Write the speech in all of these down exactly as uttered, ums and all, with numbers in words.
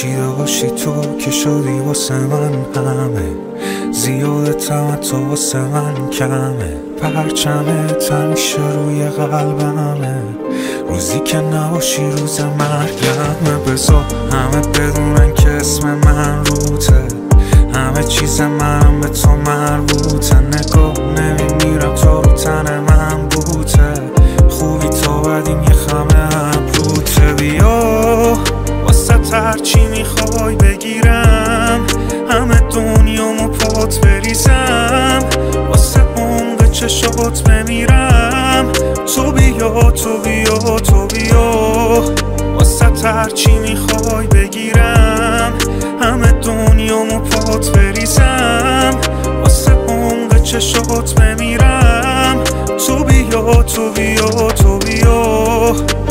کشیده باشی تو که شدی واسه من همه، زیادتم حتی واسه من کمه. پرچمت همیشه روی قلبمه، روزی که نباشی روز مرگمه. بذار همه بدونن که اسم من روته، همه چیز منم به تو مربوطه. نگاه نمیمیرم تا رو تن من بوته، خوبی تا بدیم یه خمه ابروته. بیا واسه هرچی میخوای بگیرم، همه دنیامو پات بریزم، واسه عمق چشات بمیرم. تو بیا تو بیا تو بیا واسه هرچی میخوای بگیرم، همه دنیامو پات بریزم، واسه عمق چشات بمیرم. تو بیا تو بیا تو بیا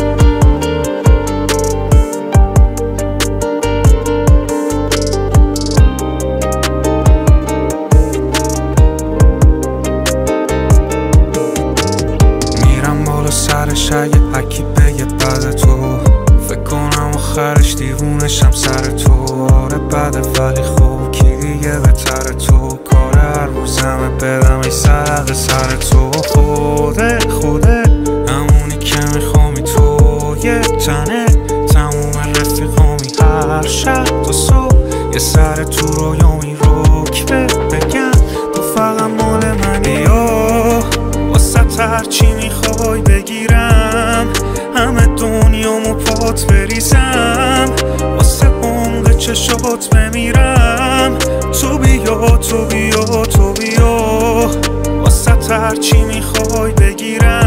سرش اگه حکی بگه بعد تو، فکر کنم آخرش دیوونشم سر تو. آره بده ولی خوب کی دیگه بهتر تو، کار هر روزمه بدم ای سرق سر تو. خوده خوده همونی که میخوامی تو، یه تنه تموم رفیقامی، هر شب تا صبح یه سر تو رویامی رکبه بگم تو فقط مال منی. یا واسه هرچی میخوای بگیرم، همه دنیامو پات بریزم، واسه عمق چشات بمیرم. تو بیا تو بیا تو بیا واسه هرچی میخوای بگیرم،